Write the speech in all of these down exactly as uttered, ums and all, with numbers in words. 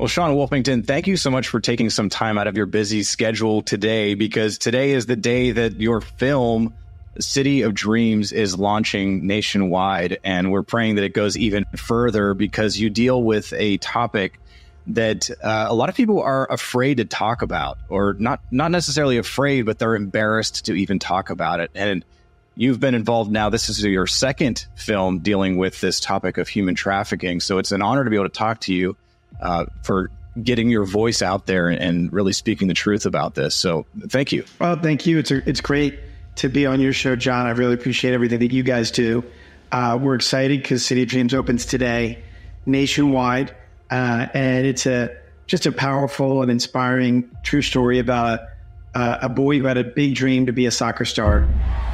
Well, Sean Wolfington, thank you so much for taking some time out of your busy schedule today, because today is the day that your film, City of Dreams, is launching nationwide. And we're praying that it goes even further, because you deal with a topic that uh, a lot of people are afraid to talk about, or not, not necessarily afraid, but they're embarrassed to even talk about it. And you've been involved now. This is your second film dealing with this topic of human trafficking. So it's an honor to be able to talk to you uh, for getting your voice out there and really speaking the truth about this. So thank you. Well, thank you. It's a, it's great to be on your show, John. I really appreciate everything that you guys do. Uh, we're excited because City of Dreams opens today nationwide. Uh, and it's a just a powerful and inspiring true story about a, a boy who had a big dream to be a soccer star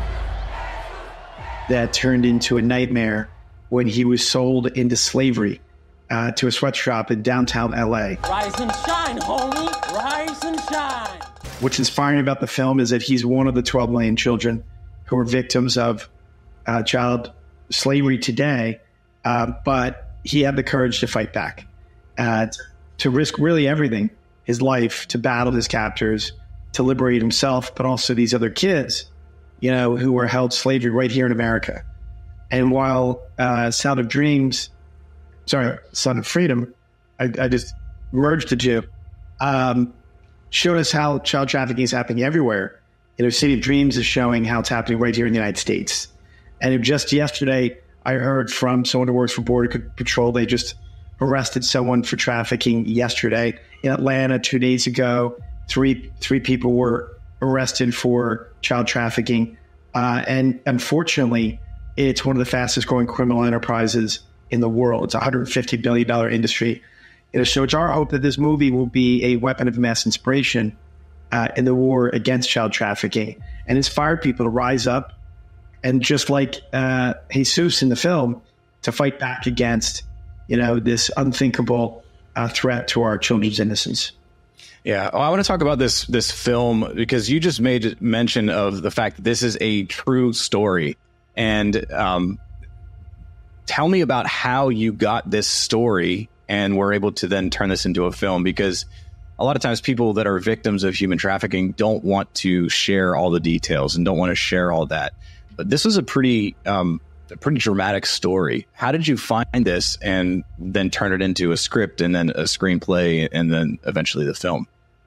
that turned into a nightmare when he was sold into slavery uh, to a sweatshop in downtown L A. Rise and shine, homie. Rise and shine. What's inspiring about the film is that he's one of the twelve million children who are victims of uh, child slavery today, uh, but he had the courage to fight back. Uh, to risk really everything, his life, to battle his captors, to liberate himself, but also these other kids, you know, who were held slavery right here in America. And while uh, Sound of Dreams, sorry, Son of Freedom, I, I just merged the two, um, showed us how child trafficking is happening everywhere. You know, City of Dreams is showing how it's happening right here in the United States. And just yesterday, I heard from someone who works for Border Patrol, they just arrested someone for trafficking yesterday. In Atlanta two days ago, three three people were arrested for child trafficking. Uh, and unfortunately, it's one of the fastest growing criminal enterprises in the world. It's a one hundred fifty billion dollars industry. You know, so it's our hope that this movie will be a weapon of mass inspiration uh, in the war against child trafficking, and inspire people to rise up and, just like uh, Jesus in the film, to fight back against, you know, this unthinkable uh, threat to our children's innocence. Yeah, well, I want to talk about this this film because you just made mention of the fact that this is a true story. And um, tell me about how you got this story and were able to then turn this into a film, because a lot of times people that are victims of human trafficking don't want to share all the details and don't want to share all that. But this was a pretty um, a pretty dramatic story. How did you find this and then turn it into a script and then a screenplay and then eventually the film?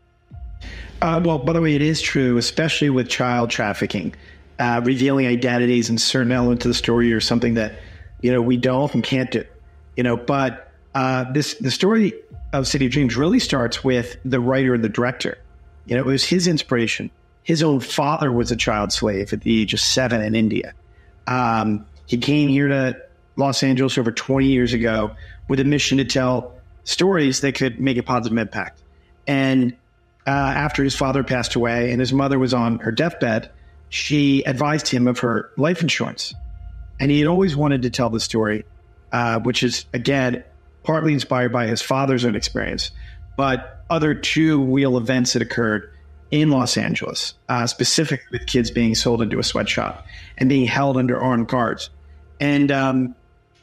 Uh, well, by the way, it is true, especially with child trafficking, uh, revealing identities and certain elements of the story or something that, you know, we don't and can't do, you know, but uh, this, the story of City of Dreams really starts with the writer and the director. You know, it was his inspiration. His own father was a child slave at the age of seven in India. Um, He came here to Los Angeles over twenty years ago with a mission to tell stories that could make a positive impact. And uh, after his father passed away and his mother was on her deathbed, she advised him of her life insurance. And he had always wanted to tell the story, uh, which is, again, partly inspired by his father's own experience, but other true real events that occurred in Los Angeles, uh, specifically with kids being sold into a sweatshop and being held under armed guards. And, um,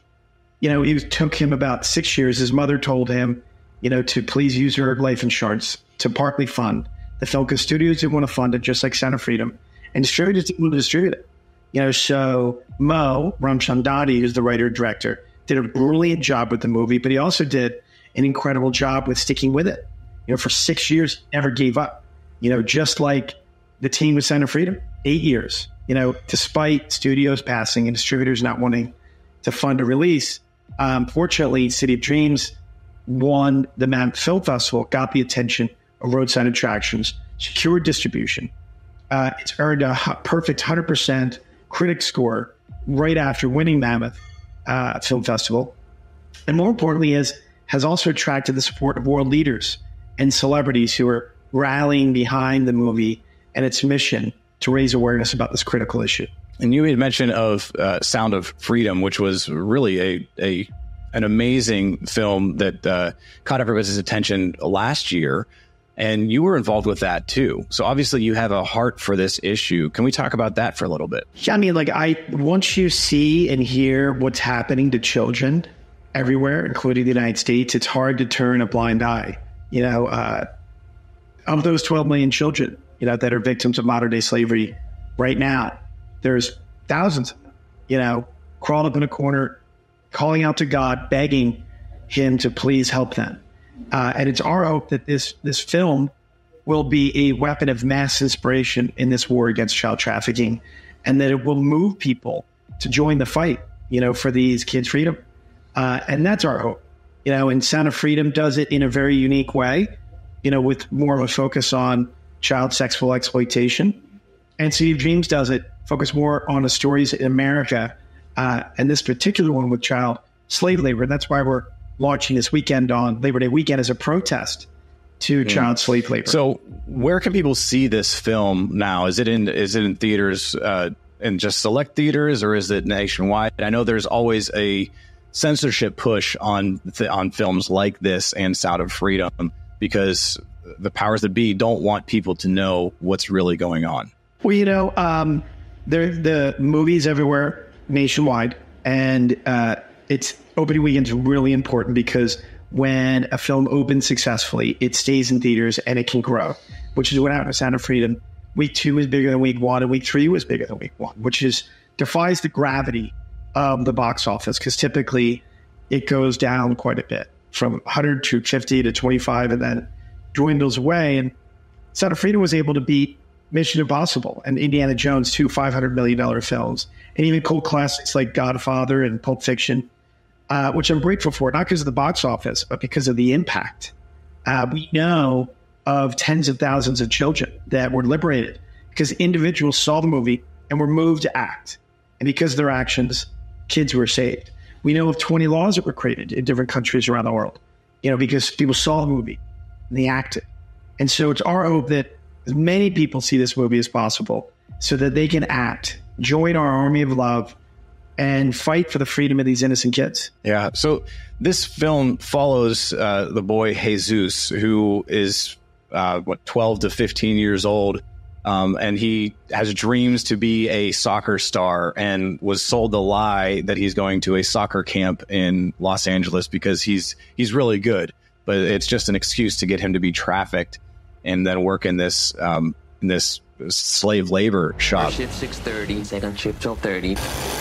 you know, it took him about six years. His mother told him, you know, to please use her life insurance to partly fund the film, because studios didn't want to fund it, just like Sound of Freedom, and distributors didn't want to distribute it. You know, so Mo Ramchandani, who's the writer director, did a brilliant job with the movie, but he also did an incredible job with sticking with it. You know, for six years, never gave up. You know, just like the team with Sound of Freedom, eight years. You know, despite studios passing and distributors not wanting to fund a release, um, fortunately, City of Dreams won the Manhattan Film Festival, got the attention of Roadside Attractions, secured distribution. Uh, it's earned a perfect one hundred percent critic score right after winning Mammoth uh, Film Festival. And more importantly, is has also attracted the support of world leaders and celebrities who are rallying behind the movie and its mission to raise awareness about this critical issue. And you made mention of uh, Sound of Freedom, which was really a, a an amazing film that uh, caught everybody's attention last year. And you were involved with that too. So obviously you have a heart for this issue. Can we talk about that for a little bit? Yeah, I mean, like, I once you see and hear what's happening to children everywhere, including the United States. It's hard to turn a blind eye. You know, uh, of those twelve million children, you know, that are victims of modern day slavery right now, there's thousands, you know, crawled up in a corner, calling out to God, begging him to please help them. Uh, and it's our hope that this this film will be a weapon of mass inspiration in this war against child trafficking, and that it will move people to join the fight, you know, for these kids' freedom. Uh, and that's our hope. You know, and Sound of Freedom does it in a very unique way, you know, with more of a focus on child sexual exploitation. And City of Dreams does it, focus more on the stories in America, uh, and this particular one with child slave labor. And that's why we're launching this weekend on Labor Day weekend as a protest to mm. child slave labor. So where can people see this film now? Is it in is it in theaters, uh, in just select theaters, or is it nationwide? I know there's always a censorship push on th- on films like this and Sound of Freedom, because the powers that be don't want people to know what's really going on. Well, you know, um, there the movies everywhere nationwide, and uh, it's opening weekend is really important because when a film opens successfully, it stays in theaters and it can grow, which is what happened with Sound of Freedom. Week two was bigger than week one, and week three was bigger than week one, which is defies the gravity of the box office, because typically it goes down quite a bit from one hundred to fifty to twenty-five and then dwindles away. And Sound of Freedom was able to beat Mission Impossible and Indiana Jones, two five hundred million dollars films, and even cult classics like Godfather and Pulp Fiction, uh, which I'm grateful for, not because of the box office, but because of the impact. Uh, we know of tens of thousands of children that were liberated because individuals saw the movie and were moved to act. And because of their actions, kids were saved. We know of twenty laws that were created in different countries around the world, you know, because people saw the movie and they acted. And so it's our hope that as many people see this movie as possible so that they can act, join our army of love, and fight for the freedom of these innocent kids. Yeah. So this film follows uh, the boy Jesus, who is, uh, what, twelve to fifteen years old. Um, and he has dreams to be a soccer star, and was sold the lie that he's going to a soccer camp in Los Angeles because he's he's really good. But it's just an excuse to get him to be trafficked and then work in this um, in this slave labor shop. First shift six thirty, second shift twelve thirty,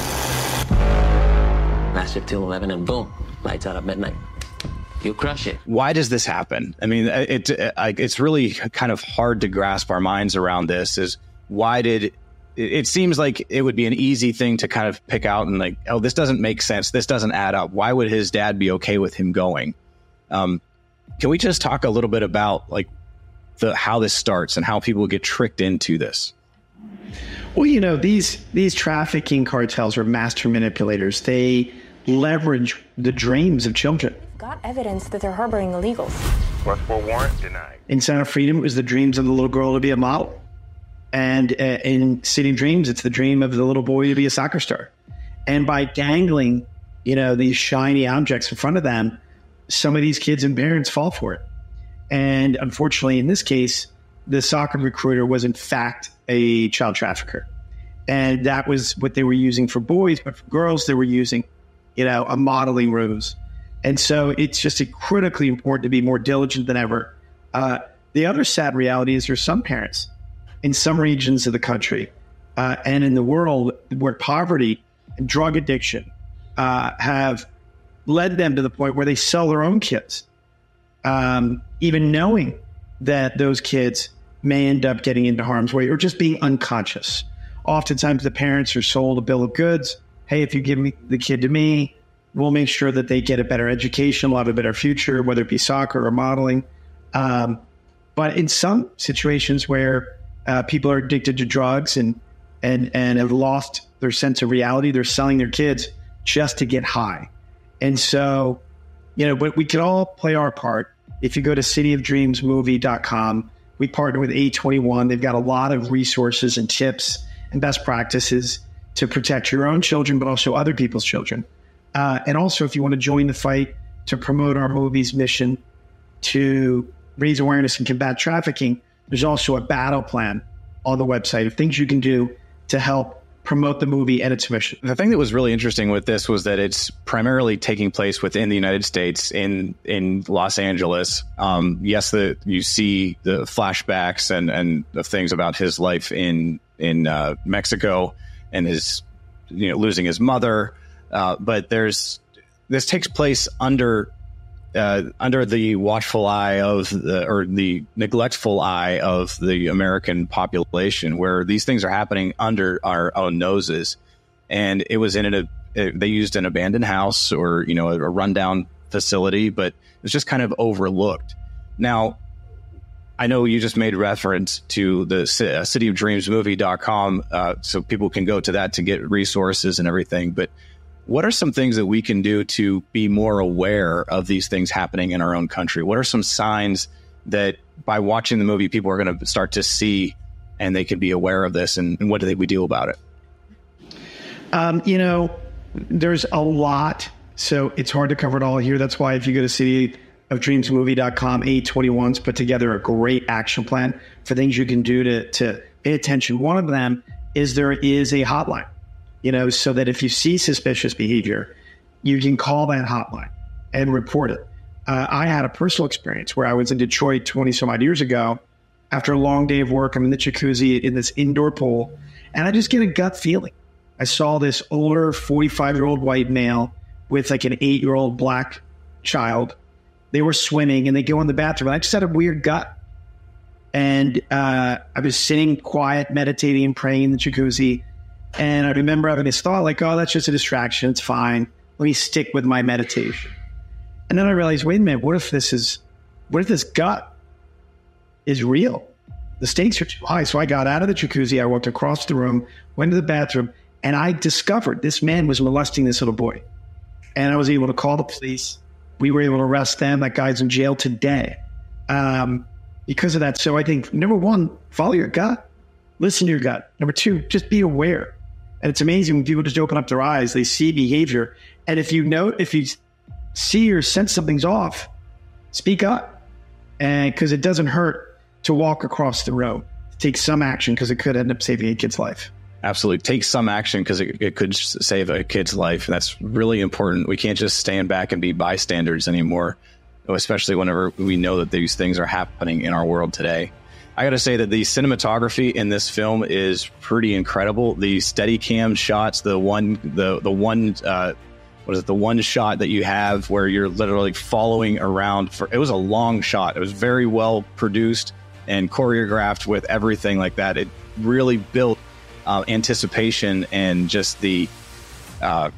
last shift till eleven, and boom, lights out at midnight. You crush it. Why does this happen? I mean, it, it it's really kind of hard to grasp our minds around this. Is why did it, it seems like it would be an easy thing to kind of pick out and like, oh, this doesn't make sense. This doesn't add up. Why would his dad be okay with him going? Um, can we just talk a little bit about like the how this starts and how people get tricked into this? Well, you know, these these trafficking cartels are master manipulators. They leverage the dreams of children. Got evidence that they're harboring illegals. Request for warrant denied. In Sound of Freedom, it was the dreams of the little girl to be a model. And uh, in City of Dreams, it's the dream of the little boy to be a soccer star. And by dangling, you know, these shiny objects in front of them, some of these kids and parents fall for it. And unfortunately, in this case, the soccer recruiter was in fact a child trafficker. And that was what they were using for boys, but for girls, they were using, you know, a modeling ruse. And so it's just critically important to be more diligent than ever. Uh, the other sad reality is there's some parents in some regions of the country uh, and in the world where poverty and drug addiction uh, have led them to the point where they sell their own kids, um, even knowing that those kids may end up getting into harm's way or just being unconscious. Oftentimes the parents are sold a bill of goods. Hey, if you give me the kid to me, we'll make sure that they get a better education, will have a better future, whether it be soccer or modeling. Um, but in some situations where uh, people are addicted to drugs and, and, and have lost their sense of reality, they're selling their kids just to get high. And so, you know, but we can all play our part. If you go to city of dreams movie dot com, we partner with A twenty-one. They've got a lot of resources and tips and best practices to protect your own children, but also other people's children. Uh, and also, if you want to join the fight to promote our movie's mission to raise awareness and combat trafficking, there's also a battle plan on the website of things you can do to help promote the movie and its mission. The thing that was really interesting with this was that it's primarily taking place within the United States in in Los Angeles. Um, yes, the you see the flashbacks and and the things about his life in in uh, Mexico and his you know losing his mother, uh, but there's this takes place under. Uh, under the watchful eye of the, or the neglectful eye of the American population, where these things are happening under our own noses. And it was in a, it, they used an abandoned house or, you know, a, a rundown facility, but it was just kind of overlooked. Now, I know you just made reference to the uh, city of dreams movie dot com, uh, so people can go to that to get resources and everything. But what are some things that we can do to be more aware of these things happening in our own country? What are some signs that by watching the movie, people are going to start to see and they can be aware of this? And, and what do they, we do about it? Um, you know, there's a lot, so it's hard to cover it all here. That's why if you go to city of dreams movie dot com, A twenty-one's put together a great action plan for things you can do to, to pay attention. One of them is there is a hotline. You know, so that if you see suspicious behavior, you can call that hotline and report it. Uh, I had a personal experience where I was in Detroit twenty some odd years ago. After a long day of work, I'm in the jacuzzi in this indoor pool, and I just get a gut feeling. I saw this older forty-five-year-old white male with like an eight-year-old black child. They were swimming, and they go in the bathroom. And I just had a weird gut. And uh, I was sitting quiet, meditating and praying in the jacuzzi. And I remember having this thought like, oh, that's just a distraction. It's fine. Let me stick with my meditation. And then I realized, wait a minute, what if this is, what if this gut is real? The stakes are too high. So I got out of the jacuzzi. I walked across the room, went to the bathroom, and I discovered this man was molesting this little boy. And I was able to call the police. We were able to arrest them. That guy's in jail today um, because of that. So I think, number one, follow your gut. Listen to your gut. Number two, just be aware. And it's amazing when people just open up their eyes, they see behavior. And if you know, if you see or sense something's off, speak up. And because it doesn't hurt to walk across the road, take some action because it could end up saving a kid's life. Absolutely. Take some action because it, it could save a kid's life. And that's really important. We can't just stand back and be bystanders anymore, especially whenever we know that these things are happening in our world today. I got to say that the cinematography in this film is pretty incredible. The Steadicam shots, the one, the the one, uh, what is it? The one shot that you have where you're literally following around for. It was a long shot. It was very well produced and choreographed with everything like that. It really built uh, anticipation and just the. Uh,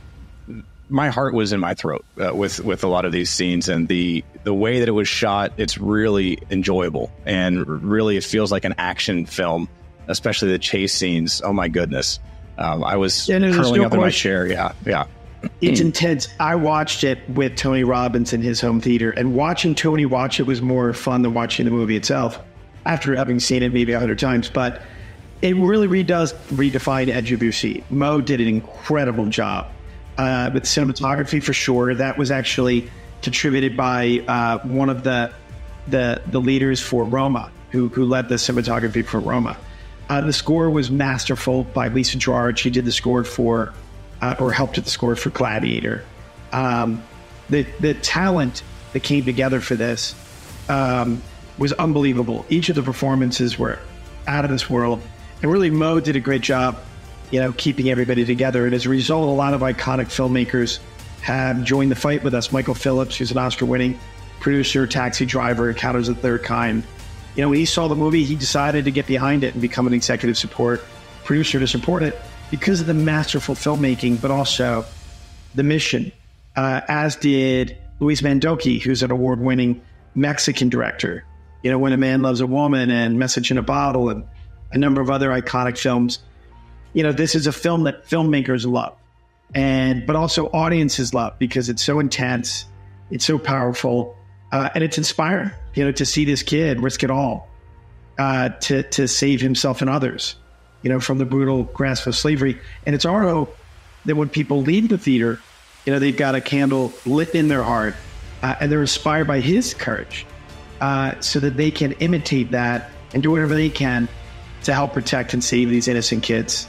my heart was in my throat uh, with with a lot of these scenes, and the the way that it was shot, it's really enjoyable, and really it feels like an action film, especially the chase scenes. Oh my goodness. Um, I was yeah, no, curling no up question. in my chair. Yeah. Yeah. It's intense. I watched it with Tony Robbins in his home theater, and watching Tony watch it was more fun than watching the movie itself after having seen it maybe a hundred times. But it really redoes redefine Edge of Your Seat. Mo did an incredible job. Uh, with cinematography for sure. That was actually contributed by uh, one of the, the the leaders for Roma, who who led the cinematography for Roma. Uh, the score was masterful by Lisa Gerard. She did the score for, uh, or helped with the score for Gladiator. Um, the the talent that came together for this um, was unbelievable. Each of the performances were out of this world, and really Mo did a great job, you know, keeping everybody together. And as a result, a lot of iconic filmmakers have joined the fight with us. Michael Phillips, who's an Oscar-winning producer, taxi driver, Encounters of the Third Kind. You know, when he saw the movie, he decided to get behind it and become an executive support producer to support it because of the masterful filmmaking, but also the mission, uh, as did Luis Mandoki, who's an award-winning Mexican director. You know, When a Man Loves a Woman and Message in a Bottle and a number of other iconic films. You know, this is a film that filmmakers love, and but also audiences love because it's so intense, it's so powerful, uh, and it's inspiring. You know, to see this kid risk it all uh, to to save himself and others, you know, from the brutal grasp of slavery. And it's our hope that when people leave the theater, you know, they've got a candle lit in their heart, uh, and they're inspired by his courage, uh, so that they can imitate that and do whatever they can to help protect and save these innocent kids.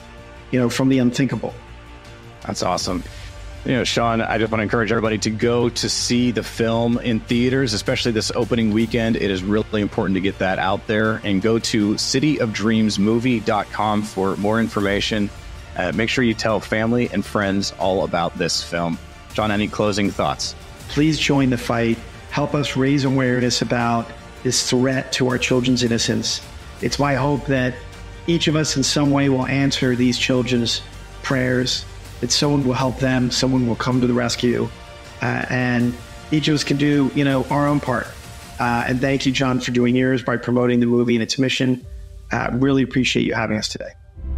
you know, from the unthinkable. That's awesome. You know, Sean, I just want to encourage everybody to go to see the film in theaters, especially this opening weekend. It is really important to get that out there, and go to city of dreams movie dot com for more information. Uh, make sure you tell family and friends all about this film. Sean, any closing thoughts? Please join the fight. Help us raise awareness about this threat to our children's innocence. It's my hope that each of us in some way will answer these children's prayers, that someone will help them, someone will come to the rescue, uh, and each of us can do, you know, our own part. Uh, and thank you, John, for doing yours by promoting the movie and its mission. Uh, really appreciate you having us today.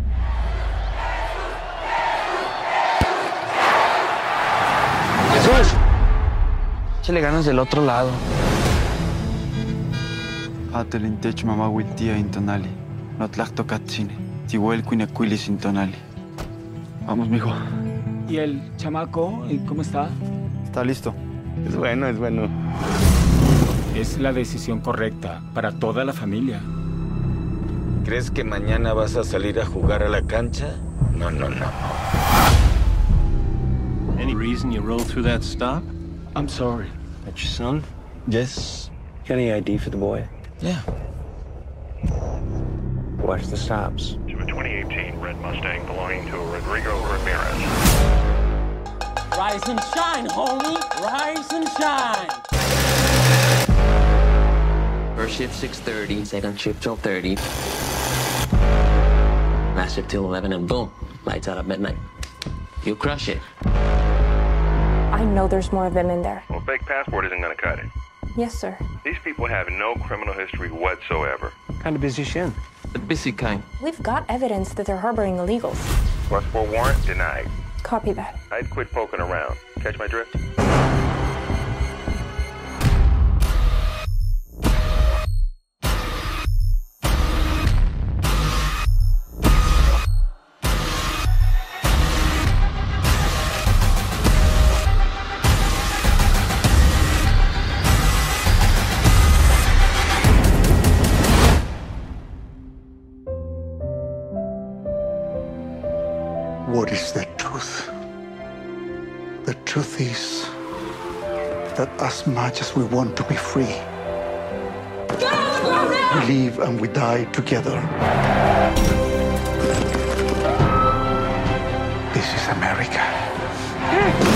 Jesús, échale ganas del otro lado. Atelintech mamá wiltia intonali. No tlacto catzine. Tihuel cuinacuilis intonali. Vamos, mijo. ¿Y el chamaco, cómo está? Está listo. Es bueno, es bueno. Es la decisión correcta para toda la familia. ¿Crees que mañana vas a salir a jugar a la cancha? No, no, no. Any reason you rolled through that stop? I'm sorry. That's your son? Yes. Got any I D for the boy? Yeah. Watch the stops. To a twenty eighteen red Mustang belonging to Rodrigo Ramirez. Rise and shine, homie. Rise and shine. First shift six thirty, second shift twelve thirty. Last shift till eleven, and boom, lights out at midnight. You'll crush it. I know there's more of them in there. Well, fake passport isn't going to cut it. Yes, sir. These people have no criminal history whatsoever. Kind of busy shin. The busy kind. We've got evidence that they're harboring illegals. Plus four warrant denied. Copy that. I'd quit poking around. Catch my drift? What is the truth? The truth is that as much as we want to be free, we live and we die together. This is America.